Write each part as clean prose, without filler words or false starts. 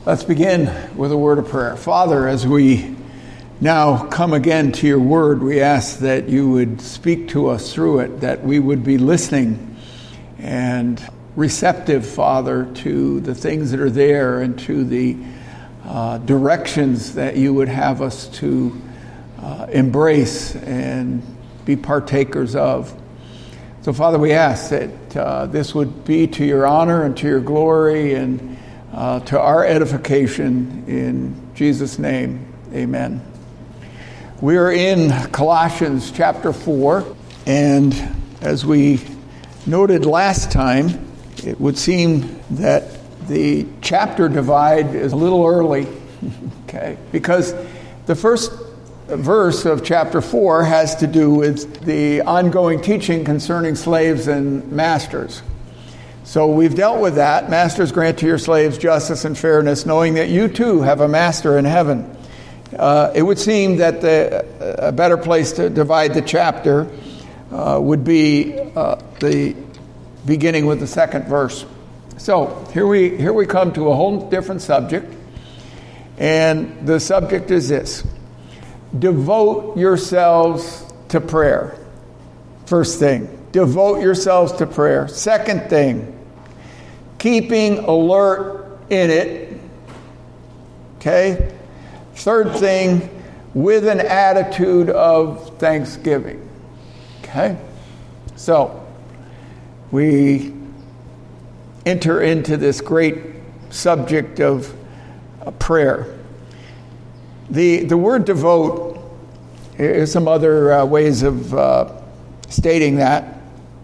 Let's begin with a word of prayer. Father, as we now come again to your word, we ask that you would speak to us through it, that we would be listening and receptive, Father, to the things that are there and to the directions that you would have us to embrace and be partakers of. So, Father, we ask that this would be to your honor and to your glory and to our edification in Jesus' name. Amen. We are in Colossians chapter 4, and as we noted last time, it would seem that the chapter divide is a little early, okay? Because the first verse of chapter 4 has to do with the ongoing teaching concerning slaves and masters. So we've dealt with that. Masters, grant to your slaves justice and fairness, knowing that you too have a master in heaven. It would seem that a better place to divide the chapter would be the beginning with the second verse. So here we come to a whole different subject, and the subject is this: devote yourselves to prayer. First thing, devote yourselves to prayer. Second thing, keeping alert in it. Okay? Third thing, with an attitude of thanksgiving. Okay? So, we enter into this great subject of prayer. The word devote, is some other ways of stating that.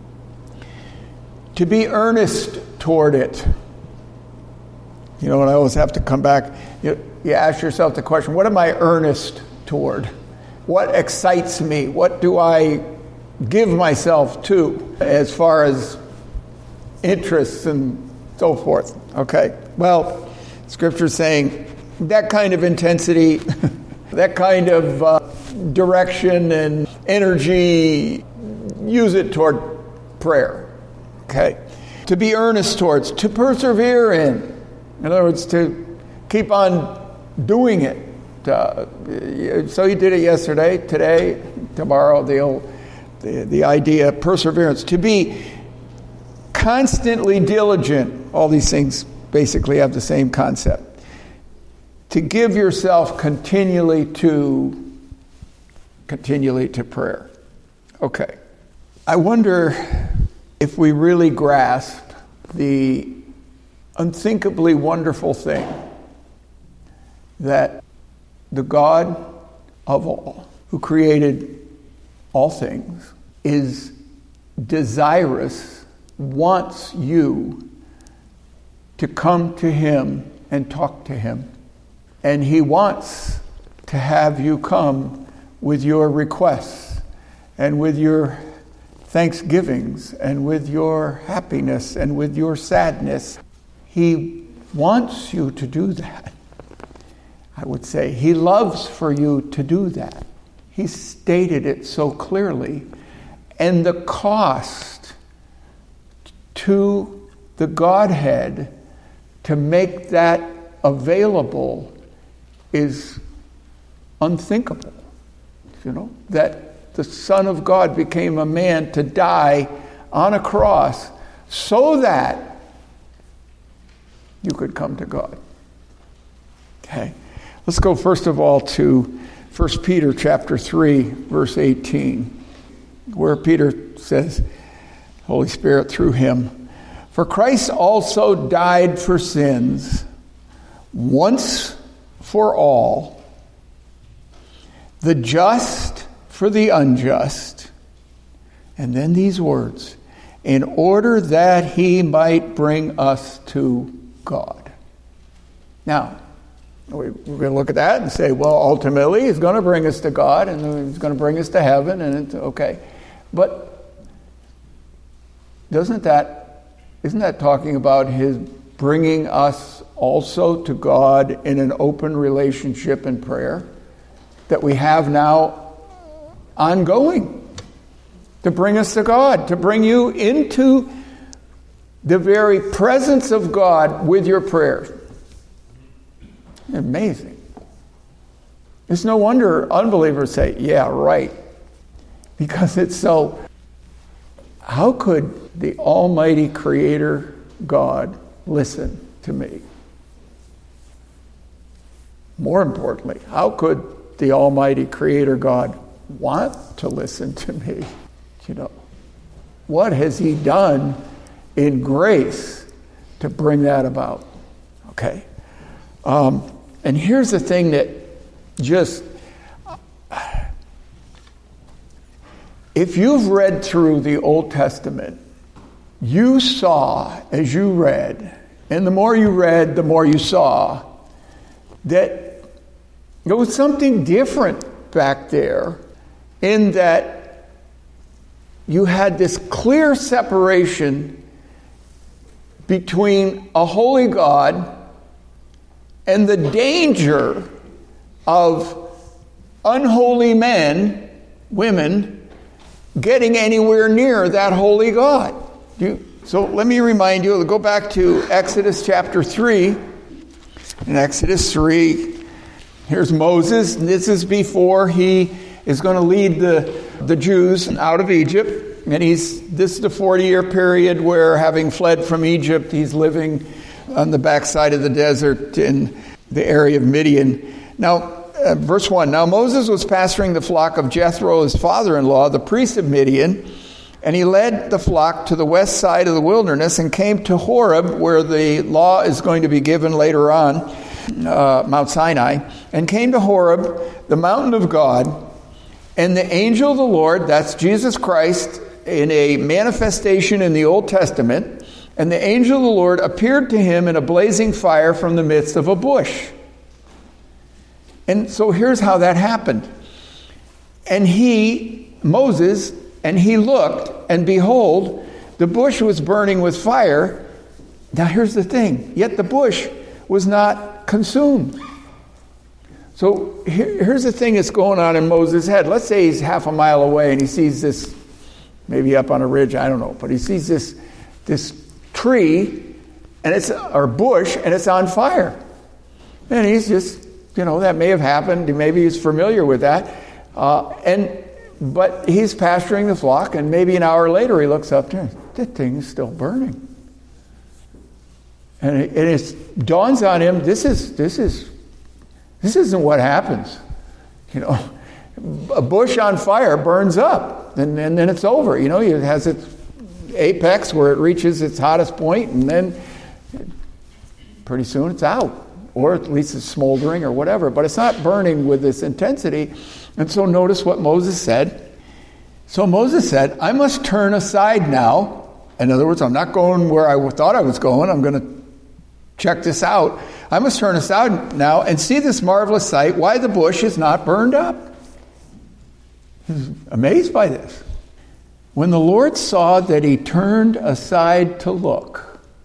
To be earnest toward it. You know, and I always have to come back. You ask yourself the question, what am I earnest toward? What excites me? What do I give myself to as far as interests and so forth? Okay. Well, Scripture's saying that kind of intensity, that kind of direction and energy, use it toward prayer. Okay. To be earnest towards, to persevere in. In other words, to keep on doing it. So you did it yesterday, today, tomorrow, the idea of perseverance. To be constantly diligent. All these things basically have the same concept. To give yourself continually to prayer. Okay. I wonder if we really grasp the unthinkably wonderful thing that the God of all, who created all things, is desirous, wants you to come to Him and talk to Him. And He wants to have you come with your requests and with your thanksgivings and with your happiness and with your sadness. He wants you to do that. I would say He loves for you to do that. He stated it so clearly. And the cost to the Godhead to make that available is unthinkable. You know, that the Son of God became a man to die on a cross so that you could come to God. Okay. Let's go first of all to 1 Peter chapter 3, verse 18, where Peter says, Holy Spirit through him, "For Christ also died for sins once for all, the just for the unjust," and then these words, "in order that He might bring us to God." Now, we're going to look at that and say, well, ultimately He's going to bring us to God and He's going to bring us to heaven, and it's okay. But isn't that talking about His bringing us also to God in an open relationship and prayer that we have now ongoing, to bring us to God, to bring you into the very presence of God with your prayers? Amazing. It's no wonder unbelievers say, yeah, right. Because it's so... How could the Almighty Creator God listen to me? More importantly, how could the Almighty Creator God want to listen to me? What has He done in grace to bring that about? Okay. And here's the thing that just... If you've read through the Old Testament, you saw, as you read, and the more you read, the more you saw, that there was something different back there in that you had this clear separation between a holy God and the danger of unholy men, women, getting anywhere near that holy God. So let me remind you, go back to Exodus chapter 3. In Exodus 3, here's Moses. This is before he is going to lead the Jews out of Egypt. And this is the 40-year period where, having fled from Egypt, he's living on the backside of the desert in the area of Midian. Now, verse 1, now Moses was pasturing the flock of Jethro, his father-in-law, the priest of Midian, and he led the flock to the west side of the wilderness and came to Horeb, where the law is going to be given later on, Mount Sinai, and came to Horeb, the mountain of God, and the angel of the Lord, that's Jesus Christ, in a manifestation in the Old Testament, and the angel of the Lord appeared to him in a blazing fire from the midst of a bush. And so here's how that happened. And Moses looked, and behold, the bush was burning with fire. Now here's the thing. Yet the bush was not consumed. So here's the thing that's going on in Moses' head. Let's say he's half a mile away and he sees this, maybe up on a ridge, I don't know, but he sees this tree or bush, and it's on fire. And he's just... that may have happened. Maybe he's familiar with that. But he's pasturing the flock, and maybe an hour later he looks up there. That thing is still burning. And it dawns on him, this isn't what happens. A bush on fire burns up, and then it's over. It has its apex where it reaches its hottest point, and then pretty soon it's out. Or at least it's smoldering or whatever. But it's not burning with this intensity. And so notice what Moses said. So Moses said, I must turn aside now. In other words, I'm not going where I thought I was going. I'm going to check this out. I must turn aside now and see this marvelous sight, why the bush is not burned up. He's amazed by this. When the Lord saw that he turned aside to look,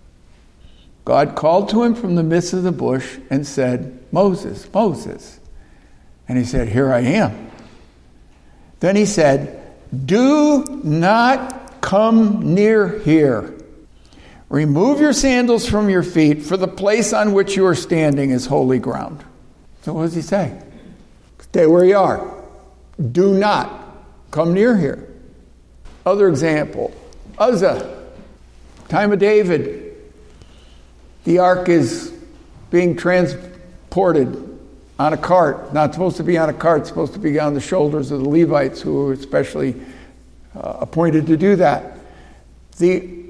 God called to him from the midst of the bush and said, Moses, Moses. And he said, here I am. Then he said, do not come near here. Remove your sandals from your feet, for the place on which you are standing is holy ground. So what does he say? Stay where you are. Do not come near here. Other example, Uzzah, time of David. The ark is being transported on a cart. Not supposed to be on a cart. It's supposed to be on the shoulders of the Levites, who were especially appointed to do that. The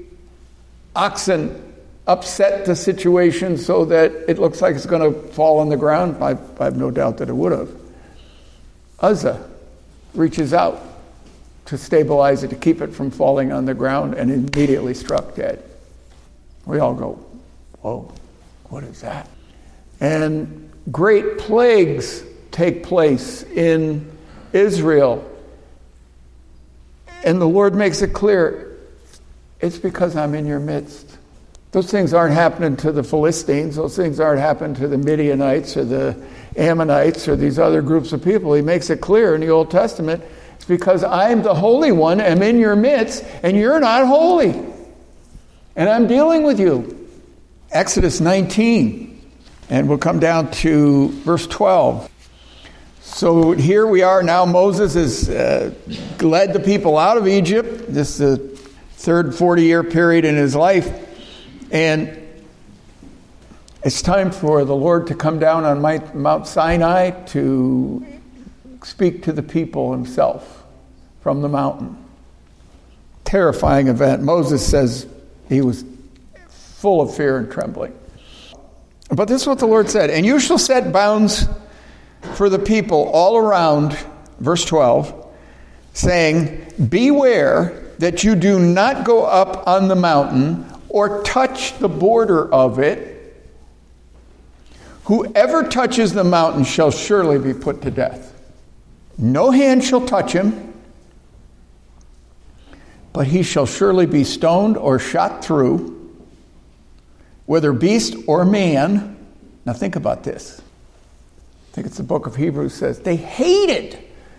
oxen upset the situation so that it looks like it's going to fall on the ground. I have no doubt that it would have. Uzzah reaches out to stabilize it, to keep it from falling on the ground, and immediately struck dead. We all go, whoa, what is that? And great plagues take place in Israel. And the Lord makes it clear, it's because I'm in your midst. Those things aren't happening to the Philistines. Those things aren't happening to the Midianites or the Ammonites or these other groups of people. He makes it clear in the Old Testament, it's because I'm the Holy One, I'm in your midst, and you're not holy. And I'm dealing with you. Exodus 19. And we'll come down to verse 12. So here we are now. Moses has led the people out of Egypt. This is the third 40-year period in his life. And it's time for the Lord to come down on Mount Sinai to speak to the people himself from the mountain. Terrifying event. Moses says he was full of fear and trembling. But this is what the Lord said. And you shall set bounds for the people all around, verse 12, saying, beware that you do not go up on the mountain or touch the border of it. Whoever touches the mountain shall surely be put to death. No hand shall touch him, but he shall surely be stoned or shot through, whether beast or man. Now think about this. I think it's the book of Hebrews says they hated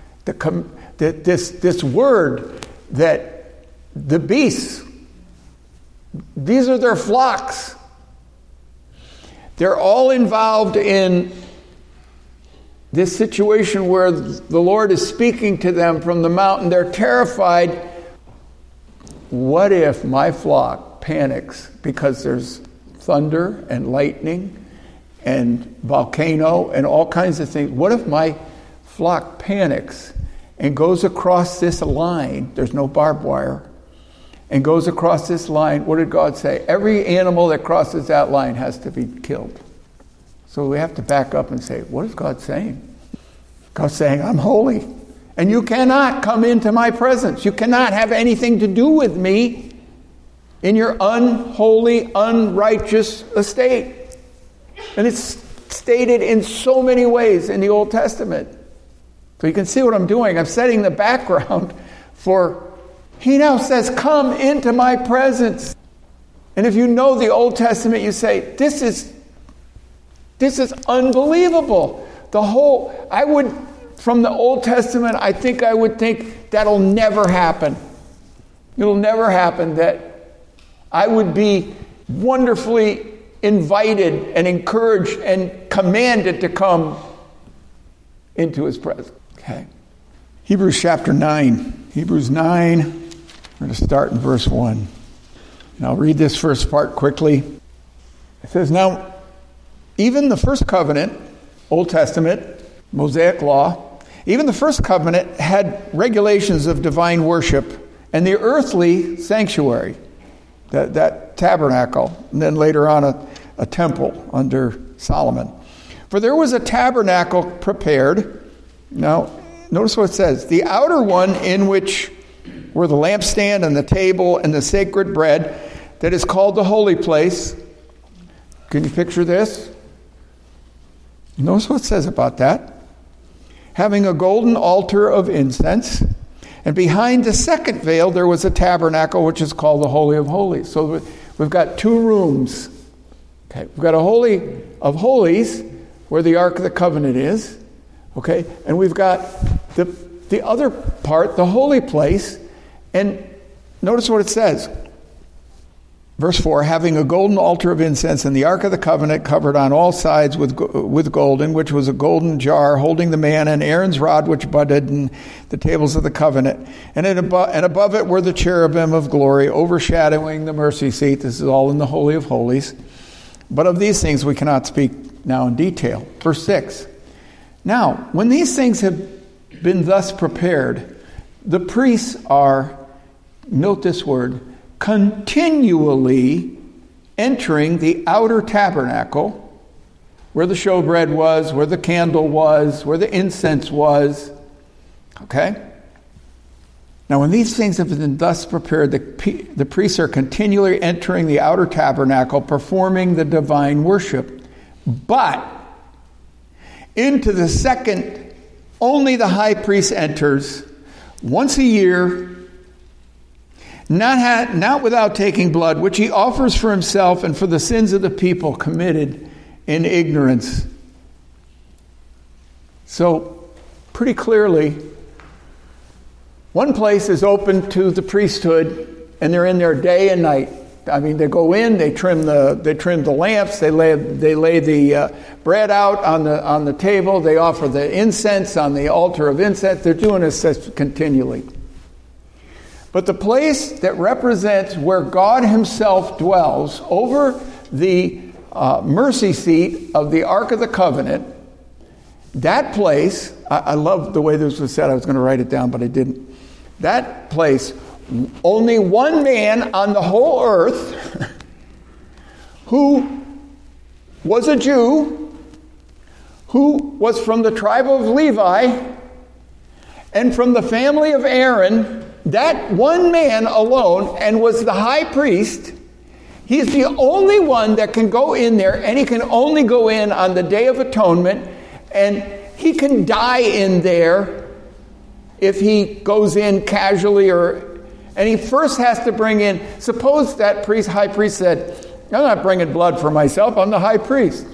this word that the beasts, these are their flocks. They're all involved in this situation where the Lord is speaking to them from the mountain. They're terrified. What if my flock panics because there's thunder and lightning and volcano and all kinds of things? What if my flock panics and goes across this line? There's no barbed wire. And goes across this line. What did God say? Every animal that crosses that line has to be killed. So we have to back up and say, what is God saying? God's saying, I'm holy. And you cannot come into my presence. You cannot have anything to do with me in your unholy, unrighteous estate. And it's stated in so many ways in the Old Testament. So you can see what I'm doing. I'm setting the background for, he now says, come into my presence. And if you know the Old Testament, you say, this is unbelievable. From the Old Testament, I would think that'll never happen. It'll never happen that I would be wonderfully invited and encouraged and commanded to come into his presence. Okay. Hebrews chapter 9. Hebrews 9, we're going to start in verse 1. And I'll read this first part quickly. It says, now, even the first covenant, Old Testament, Mosaic law, even the first covenant had regulations of divine worship and the earthly sanctuary, that tabernacle, and then later on a temple under Solomon. For there was a tabernacle prepared. Now, notice what it says. The outer one in which were the lampstand and the table and the sacred bread that is called the holy place. Can you picture this? Notice what it says about that. Having a golden altar of incense. And behind the second veil there was a tabernacle which is called the Holy of Holies. So we've got two rooms. Okay, we've got a Holy of Holies where the Ark of the Covenant is. Okay, and we've got the other part, the holy place. And notice what it says. Verse 4, having a golden altar of incense and the Ark of the Covenant covered on all sides with gold, in which was a golden jar holding the manna and Aaron's rod which budded in the tables of the covenant. And above it were the cherubim of glory overshadowing the mercy seat. This is all in the Holy of Holies. But of these things we cannot speak now in detail. Verse 6, now when these things have been thus prepared, the priests are, note this word, continually entering the outer tabernacle where the showbread was, where the candle was, where the incense was. Okay? Now, when these things have been thus prepared, the priests are continually entering the outer tabernacle, performing the divine worship. But into the second, only the high priest enters once a year, not without taking blood, which he offers for himself and for the sins of the people committed in ignorance. So, pretty clearly, one place is open to the priesthood, and they're in there day and night. I mean, they go in, they trim the lamps, they lay the bread out on the table, they offer the incense on the altar of incense. They're doing this continually. But the place that represents where God himself dwells, over the mercy seat of the Ark of the Covenant, that place, I love the way this was said. I was going to write it down, but I didn't. That place, only one man on the whole earth who was a Jew, who was from the tribe of Levi and from the family of Aaron, that one man alone, and was the high priest. He's the only one that can go in there, and he can only go in on the Day of Atonement, and he can die in there if he goes in casually, and he first has to bring in, suppose that high priest said, I'm not bringing blood for myself, I'm the high priest.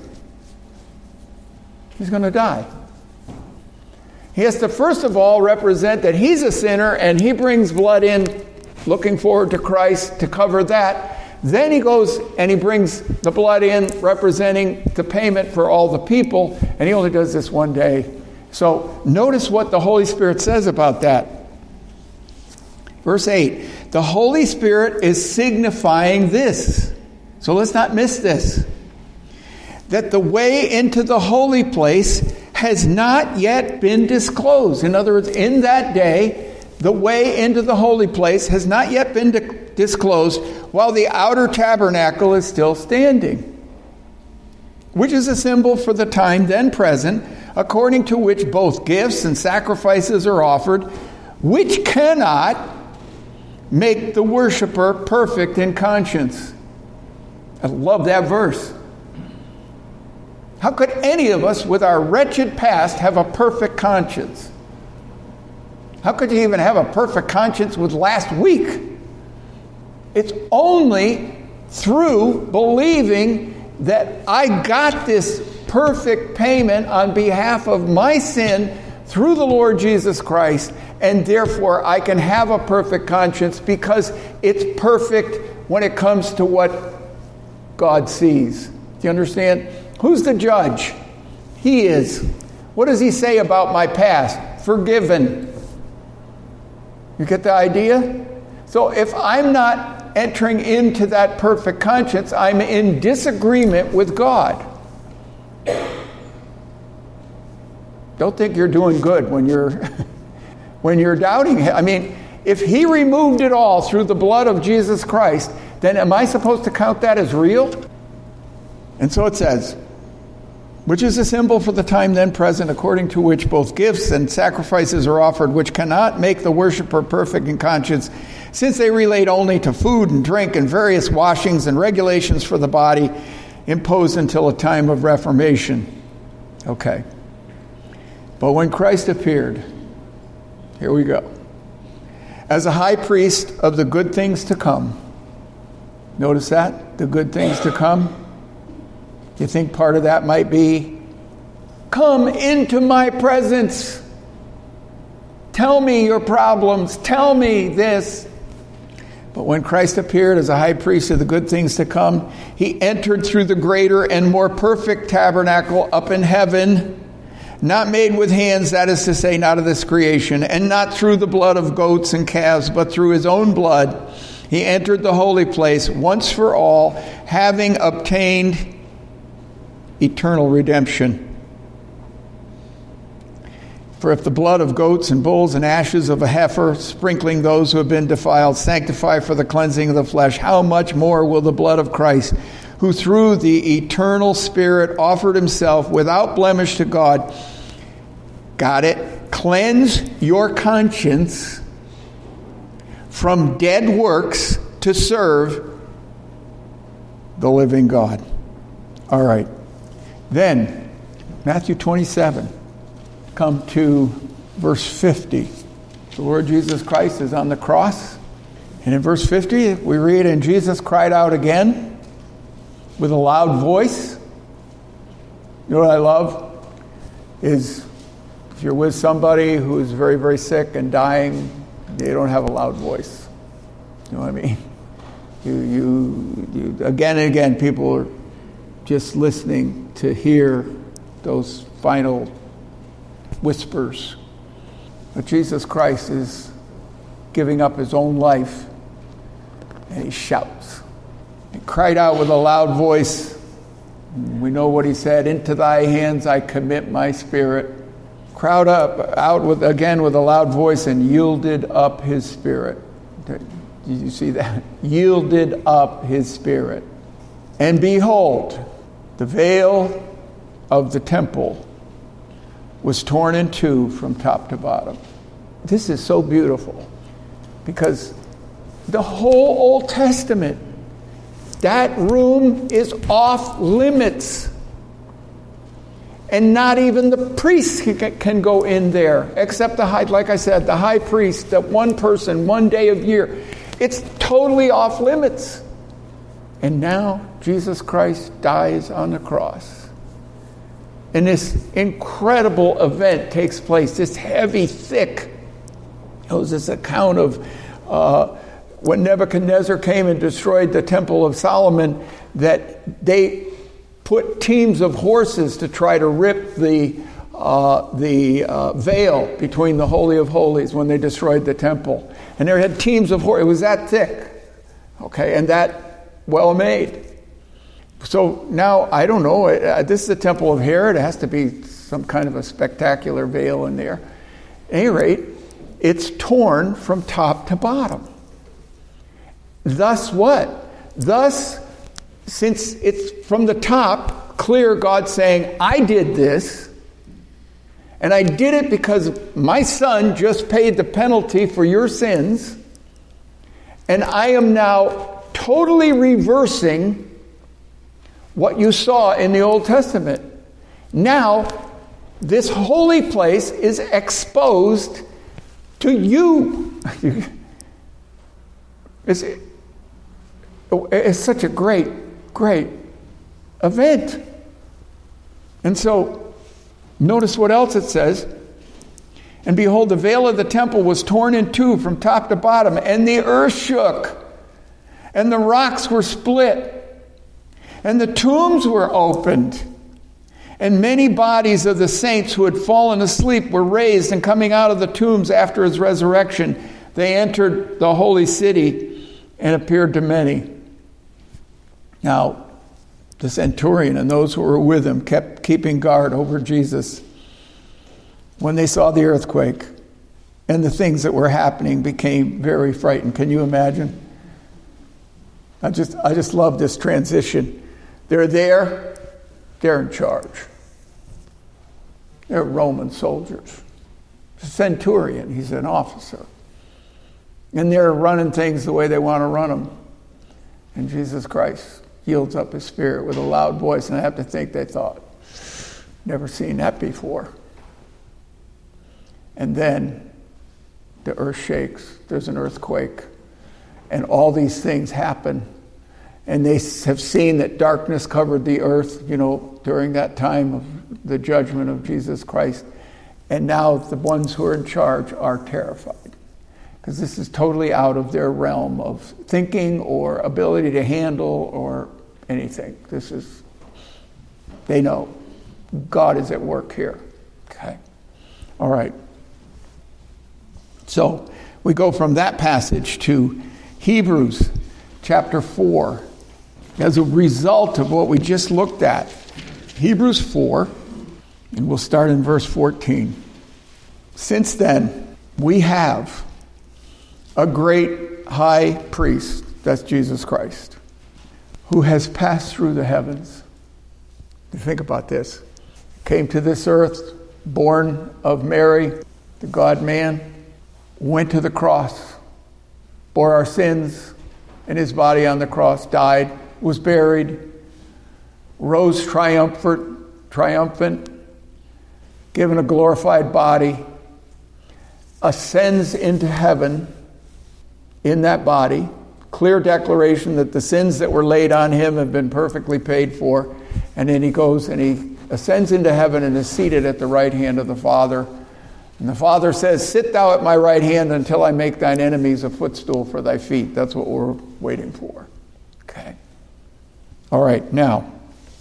He's going to die. He has to first of all represent that he's a sinner, and he brings blood in looking forward to Christ to cover that. Then he goes and he brings the blood in representing the payment for all the people, and he only does this one day. So notice what the Holy Spirit says about that. Verse 8, the Holy Spirit is signifying this. So let's not miss this. That the way into the holy place has not yet been disclosed. In other words, in that day, the way into the holy place has not yet been disclosed while the outer tabernacle is still standing, which is a symbol for the time then present, according to which both gifts and sacrifices are offered, which cannot make the worshiper perfect in conscience. I love that verse. How could any of us with our wretched past have a perfect conscience? How could you even have a perfect conscience with last week? It's only through believing that I got this perfect payment on behalf of my sin through the Lord Jesus Christ, and therefore I can have a perfect conscience because it's perfect when it comes to what God sees. Do you understand? Who's the judge? He is. What does he say about my past? Forgiven. You get the idea? So if I'm not entering into that perfect conscience, I'm in disagreement with God. Don't think you're doing good when you're doubting him. I mean, if he removed it all through the blood of Jesus Christ, then am I supposed to count that as real? And so it says, which is a symbol for the time then present, according to which both gifts and sacrifices are offered, which cannot make the worshiper perfect in conscience, since they relate only to food and drink and various washings and regulations for the body imposed until a time of reformation. Okay. But when Christ appeared, here we go, as a high priest of the good things to come. Notice that? The good things to come. You think part of that might be, come into my presence. Tell me your problems. Tell me this. But when Christ appeared as a high priest of the good things to come, he entered through the greater and more perfect tabernacle up in heaven, not made with hands, that is to say, not of this creation, and not through the blood of goats and calves, but through his own blood. He entered the holy place once for all, having obtained eternal redemption. For if the blood of goats and bulls and ashes of a heifer, sprinkling those who have been defiled, sanctify for the cleansing of the flesh, how much more will the blood of Christ, who through the eternal Spirit offered himself without blemish to God, got it, cleanse your conscience from dead works to serve the living God. All right. Then, Matthew 27, come to verse 50. The Lord Jesus Christ is on the cross. And in verse 50, we read, and Jesus cried out again with a loud voice. You know what I love? Is if you're with somebody who is very, very sick and dying, they don't have a loud voice. You know what I mean? You again and again, people are just listening to hear those final whispers. But Jesus Christ is giving up his own life, and he shouts. He cried out with a loud voice. We know what he said, "Into thy hands I commit my spirit." Cried out with a loud voice and yielded up his spirit. Did you see that? Yielded up his spirit. And behold, the veil of the temple was torn in two from top to bottom. This is so beautiful, because the whole Old Testament, that room is off limits. And not even the priests can go in there, except the high priest, that one person, one day of year. It's totally off limits. And now Jesus Christ dies on the cross. And this incredible event takes place, this heavy, thick. It was this account of when Nebuchadnezzar came and destroyed the Temple of Solomon, that they put teams of horses to try to rip the veil between the Holy of Holies when they destroyed the temple. And there had teams of horses. It was that thick, okay, and that well made. So now, I don't know, this is the Temple of Herod. It has to be some kind of a spectacular veil in there. At any rate, it's torn from top to bottom. Thus what? Thus, since it's from the top, clear, God saying, I did this, and I did it because my son just paid the penalty for your sins, and I am now totally reversing what you saw in the Old Testament. Now, this holy place is exposed to you. It's such a great event. And so, notice what else it says. And behold, the veil of the temple was torn in two from top to bottom, and the earth shook, and the rocks were split, and the tombs were opened, and many bodies of the saints who had fallen asleep were raised, and coming out of the tombs after his resurrection, they entered the holy city and appeared to many. Now, the centurion and those who were with him kept keeping guard over Jesus. When they saw the earthquake and the things that were happening, became very frightened. Can you imagine? I just love this transition. They're there, they're in charge. They're Roman soldiers. The centurion, he's an officer. And they're running things the way they want to run them. And Jesus Christ yields up his spirit with a loud voice. And I have to think they thought, never seen that before. And then the earth shakes. There's an earthquake. And all these things happen. And they have seen that darkness covered the earth, during that time of the judgment of Jesus Christ. And now the ones who are in charge are terrified. Because this is totally out of their realm of thinking or ability to handle or anything. They know God is at work here. Okay. All right. So we go from that passage to Hebrews chapter 4 as a result of what we just looked at. Hebrews 4, and we'll start in verse 14. Since then, we have a great high priest, that's Jesus Christ, who has passed through the heavens. You think about this. Came to this earth, born of Mary, the God-man, went to the cross, bore our sins in his body on the cross, died, was buried, rose triumphant, given a glorified body, ascends into heaven in that body, clear declaration that the sins that were laid on him have been perfectly paid for, and then he goes and he ascends into heaven and is seated at the right hand of the Father. And the Father says, sit thou at my right hand until I make thine enemies a footstool for thy feet. That's what we're waiting for. Okay. All right, now.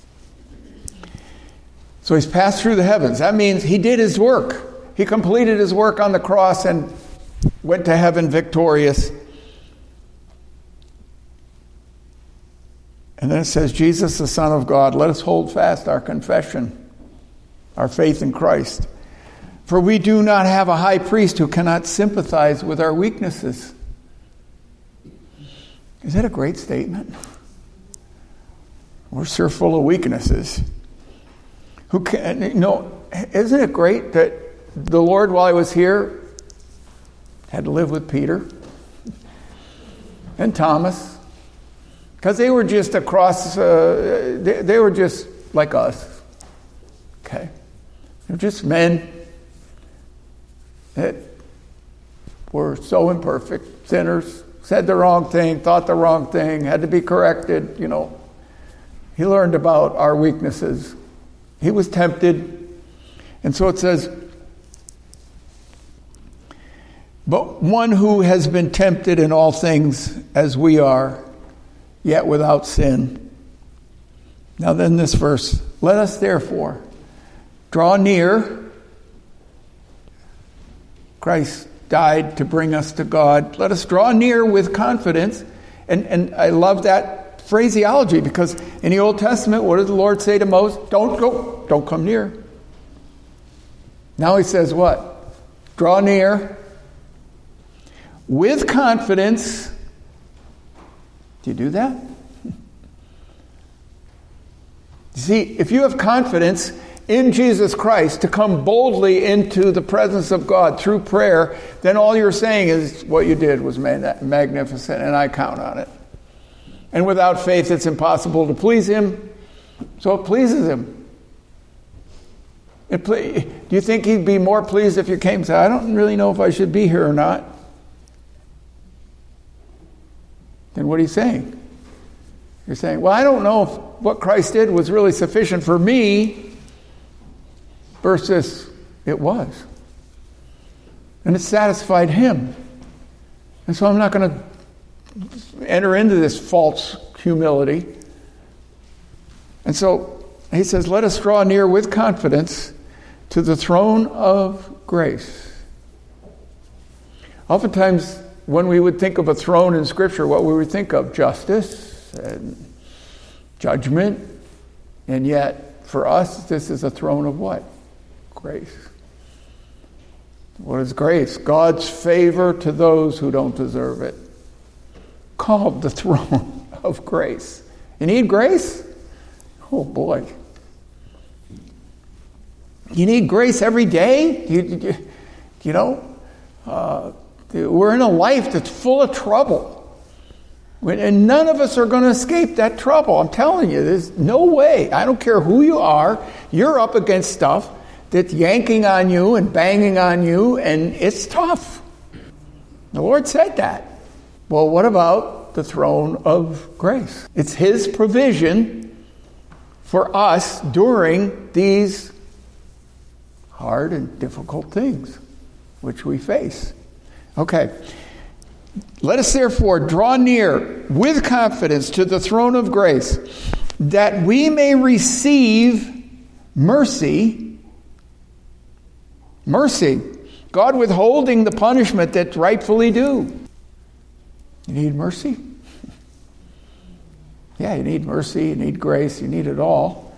So he's passed through the heavens. That means he did his work. He completed his work on the cross and went to heaven victorious. And then it says, Jesus, the Son of God, let us hold fast our confession, our faith in Christ. For we do not have a high priest who cannot sympathize with our weaknesses. Is that a great statement? We're sure full of weaknesses. Isn't it great that the Lord, while he was here, had to live with Peter and Thomas? Because they were just across, they were just like us. Okay? They're just men that were so imperfect, sinners, said the wrong thing, thought the wrong thing, had to be corrected, He learned about our weaknesses. He was tempted. And so it says, but one who has been tempted in all things as we are, yet without sin. Now then this verse, let us therefore draw near. Christ died to bring us to God. Let us draw near with confidence. And I love that phraseology, because in the Old Testament, what did the Lord say to Moses? Don't come near. Now he says what? Draw near with confidence. Do you do that? See, if you have confidence in Jesus Christ to come boldly into the presence of God through prayer, then all you're saying is what you did was magnificent, and I count on it. And without faith, it's impossible to please him, so it pleases him. Do you think he'd be more pleased if you came and said, I don't really know if I should be here or not? Then what are you saying? You're saying, well, I don't know if what Christ did was really sufficient for me, versus it was. And it satisfied him. And so I'm not going to enter into this false humility. And so he says, let us draw near with confidence to the throne of grace. Oftentimes, when we would think of a throne in Scripture, what we would think of? Justice and judgment. And yet, for us, this is a throne of what? Grace. What is grace? God's favor to those who don't deserve it. Called the throne of grace. You need grace? Oh boy. You need grace every day? We're in a life that's full of trouble. And none of us are going to escape that trouble. I'm telling you, there's no way. I don't care who you are. You're up against stuff that's yanking on you and banging on you, and it's tough. The Lord said that. Well, what about the throne of grace? It's his provision for us during these hard and difficult things which we face. Okay. Let us therefore draw near with confidence to the throne of grace, that we may receive mercy. Mercy. God withholding the punishment that's rightfully due. You need mercy? Yeah, you need mercy, you need grace, you need it all.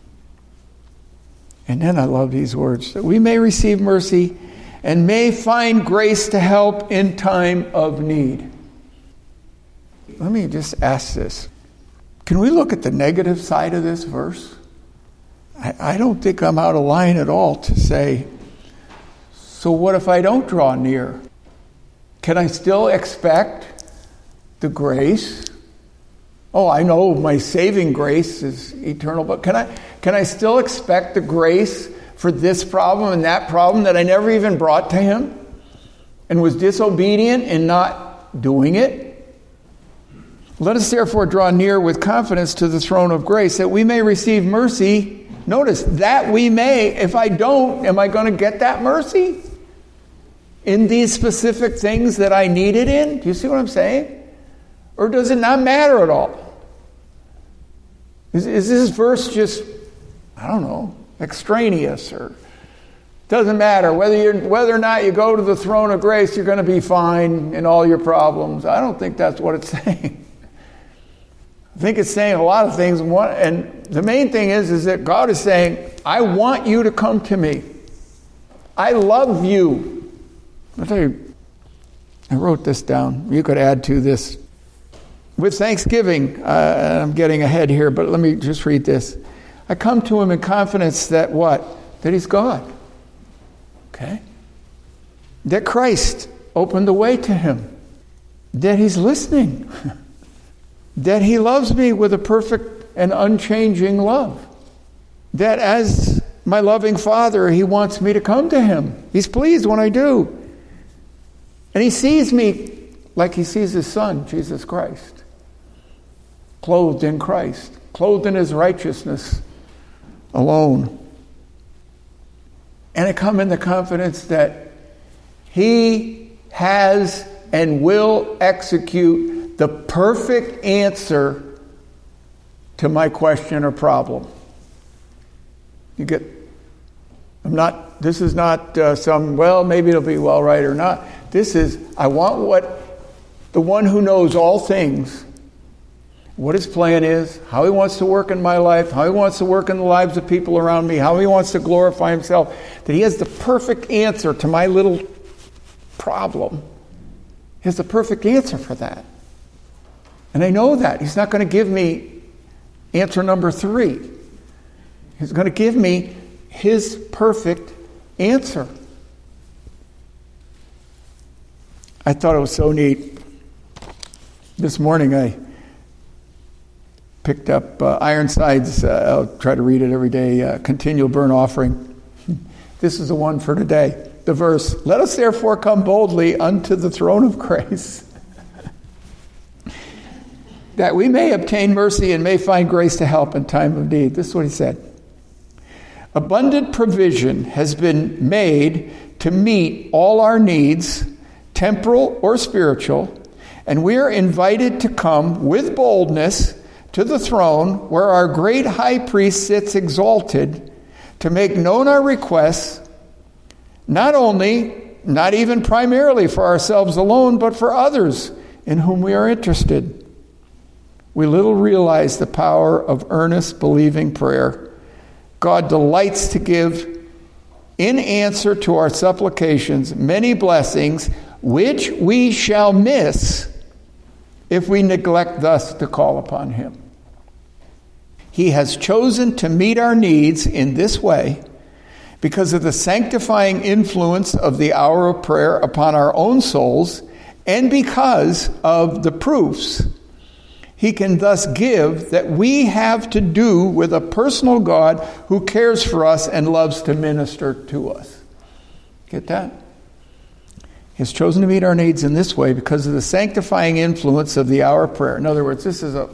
And then I love these words, that we may receive mercy and may find grace to help in time of need. Let me just ask this. Can we look at the negative side of this verse? I don't think I'm out of line at all to say, so what if I don't draw near? Can I still expect the grace? Oh, I know my saving grace is eternal, but can I still expect the grace for this problem and that problem that I never even brought to him and was disobedient in not doing it? Let us therefore draw near with confidence to the throne of grace, that we may receive mercy. Notice, that we may. If I don't, am I going to get that mercy in these specific things that I need it in? Do you see what I'm saying? Or does it not matter at all? Is this verse just, I don't know, extraneous, or doesn't matter whether or not you go to the throne of grace, you're going to be fine in all your problems? I don't think that's what it's saying. I think it's saying a lot of things, and the main thing is that God is saying, I want you to come to me. I love you. I'll tell you, I wrote this down. You could add to this. With thanksgiving, I'm getting ahead here, but let me just read this. I come to him in confidence that what? That he's God. Okay? That Christ opened the way to him. That he's listening. That he loves me with a perfect and unchanging love. That as my loving Father, he wants me to come to him. He's pleased when I do. And he sees me like he sees his Son, Jesus Christ. Clothed in Christ. Clothed in his righteousness alone. And I come in the confidence that he has and will execute the perfect answer to my question or problem. You get, this is not maybe it'll be well, right, or not. This is, I want what the one who knows all things, what his plan is, how he wants to work in my life, how he wants to work in the lives of people around me, how he wants to glorify himself, that he has the perfect answer to my little problem. He has the perfect answer for that. And I know that. He's not going to give me answer number 3. He's going to give me his perfect answer. I thought it was so neat. This morning I picked up Ironside's, I'll try to read it every day, Continual Burnt Offering. This is the one for today. The verse, let us therefore come boldly unto the throne of grace, that we may obtain mercy and may find grace to help in time of need. This is what he said. Abundant provision has been made to meet all our needs, temporal or spiritual, and we are invited to come with boldness to the throne where our great high priest sits exalted to make known our requests, not even primarily for ourselves alone, but for others in whom we are interested. We little realize the power of earnest, believing prayer. God delights to give, in answer to our supplications, many blessings, which we shall miss if we neglect thus to call upon him. He has chosen to meet our needs in this way because of the sanctifying influence of the hour of prayer upon our own souls, and because of the proofs he can thus give that we have to do with a personal God who cares for us and loves to minister to us. Get that? He has chosen to meet our needs in this way because of the sanctifying influence of the hour of prayer. In other words,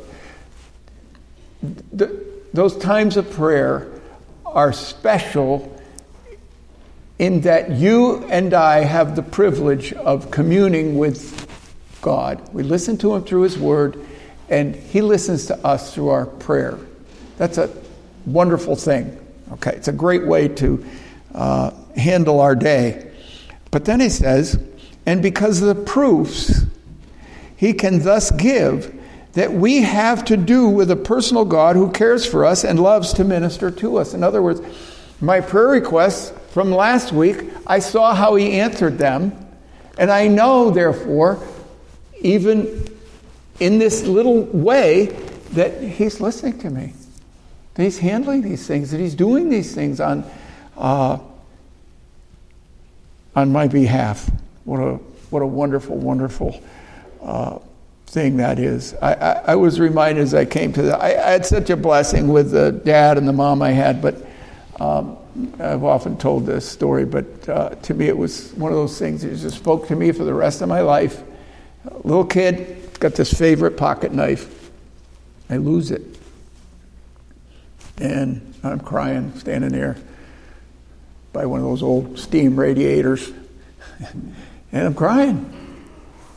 those times of prayer are special in that you and I have the privilege of communing with God. We listen to him through his word, and he listens to us through our prayer. That's a wonderful thing. Okay, it's a great way to handle our day. But then he says, and because of the proofs he can thus give that we have to do with a personal God who cares for us and loves to minister to us. In other words, my prayer requests from last week, I saw how he answered them, and I know, therefore, even in this little way, that he's listening to me, that he's handling these things, that he's doing these things on my behalf. What a wonderful, wonderful thing that is. I was reminded as I came to that. I had such a blessing with the dad and the mom I had, but I've often told this story, but to me it was one of those things that just spoke to me for the rest of my life. A little kid, got this favorite pocket knife. I lose it. And I'm crying, standing there by one of those old steam radiators. And I'm crying.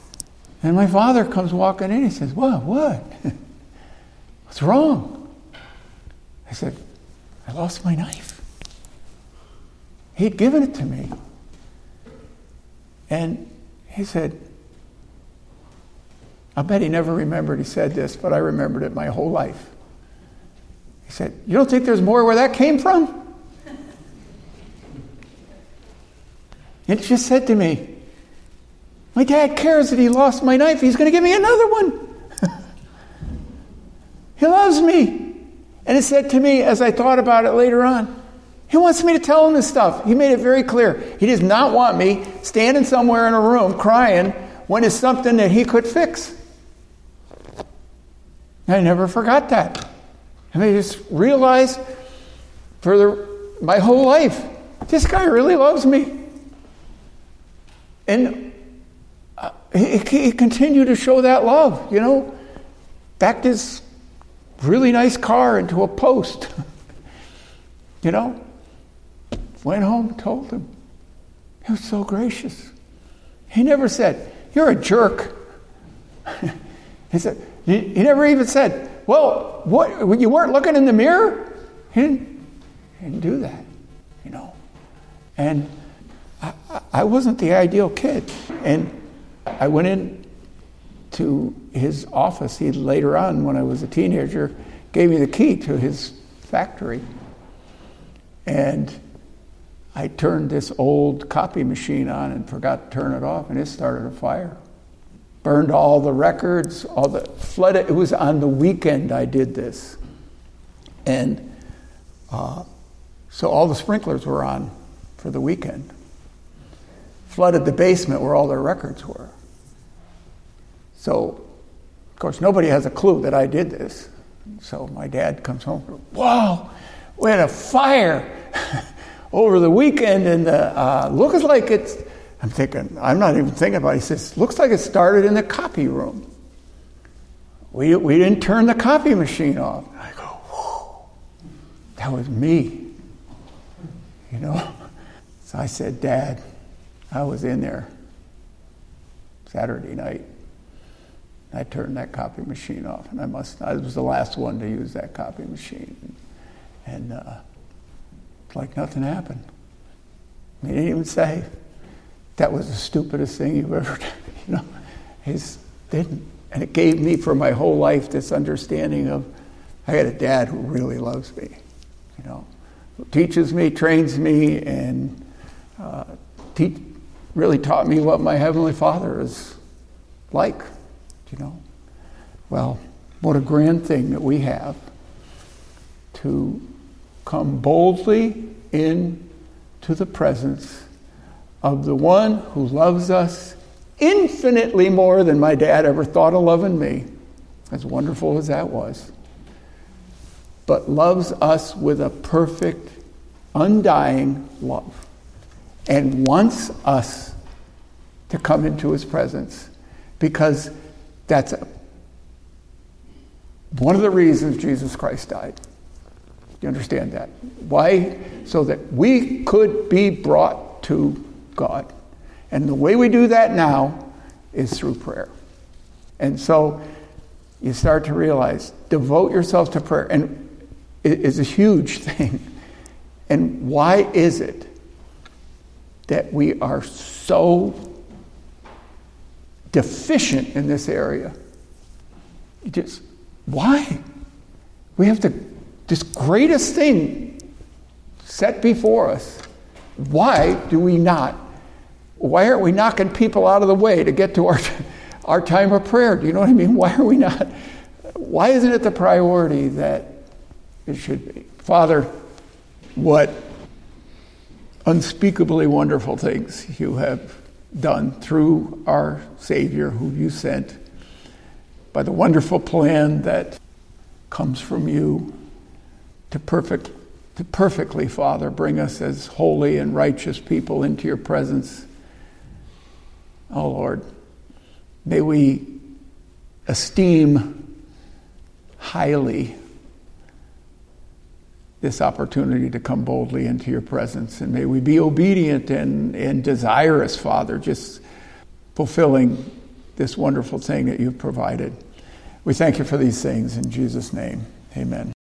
And my father comes walking in. He says, What? What's wrong? I said, I lost my knife. He'd given it to me. And he said, I bet he never remembered he said this, but I remembered it my whole life. He said, you don't think there's more where that came from? It just said to me, my dad cares that he lost my knife. He's going to give me another one. He loves me. And it said to me, as I thought about it later on, he wants me to tell him this stuff. He made it very clear. He does not want me standing somewhere in a room crying when it's something that he could fix. I never forgot that. I mean, I just realized my whole life, this guy really loves me. And he continued to show that love, backed his really nice car into a post, went home, told him. He was so gracious. He never said, you're a jerk. He never even said, well, what, you weren't looking in the mirror? He didn't do that, And I wasn't the ideal kid. And I went in to his office. He later on, when I was a teenager, gave me the key to his factory. And I turned this old copy machine on and forgot to turn it off, and it started a fire. Burned all the records, flooded. It was on the weekend I did this. And so all the sprinklers were on for the weekend. Flooded the basement where all their records were. So, of course, nobody has a clue that I did this. So my dad comes home, whoa, we had a fire over the weekend, and looks like it's, I'm not even thinking about it. He says, looks like it started in the copy room. We didn't turn the copy machine off. And I go, whoa, that was me. So I said, Dad, I was in there Saturday night. I turned that copy machine off, and I was the last one to use that copy machine. And it's like nothing happened. He didn't even say, that was the stupidest thing you've ever done. He just didn't. And it gave me for my whole life this understanding of, I got a dad who really loves me, who teaches me, trains me, and really taught me what my Heavenly Father is like, Well, what a grand thing that we have to come boldly into the presence of the one who loves us infinitely more than my dad ever thought of loving me, as wonderful as that was, but loves us with a perfect, undying love, and wants us to come into his presence, because that's one of the reasons Jesus Christ died. Do you understand that? Why? So that we could be brought to God. And the way we do that now is through prayer. And so you start to realize, devote yourself to prayer. And it is a huge thing. And why is it that we are so deficient in this area? Why? We have this greatest thing set before us. Why aren't we knocking people out of the way to get to our time of prayer? Do you know what I mean? Why isn't it the priority that it should be? Father, what unspeakably wonderful things you have done through our Savior who you sent, by the wonderful plan that comes from you to perfectly, Father, bring us as holy and righteous people into your presence. Oh, Lord, may we esteem highly this opportunity to come boldly into your presence. And may we be obedient and desirous, Father, just fulfilling this wonderful thing that you've provided. We thank you for these things in Jesus' name. Amen.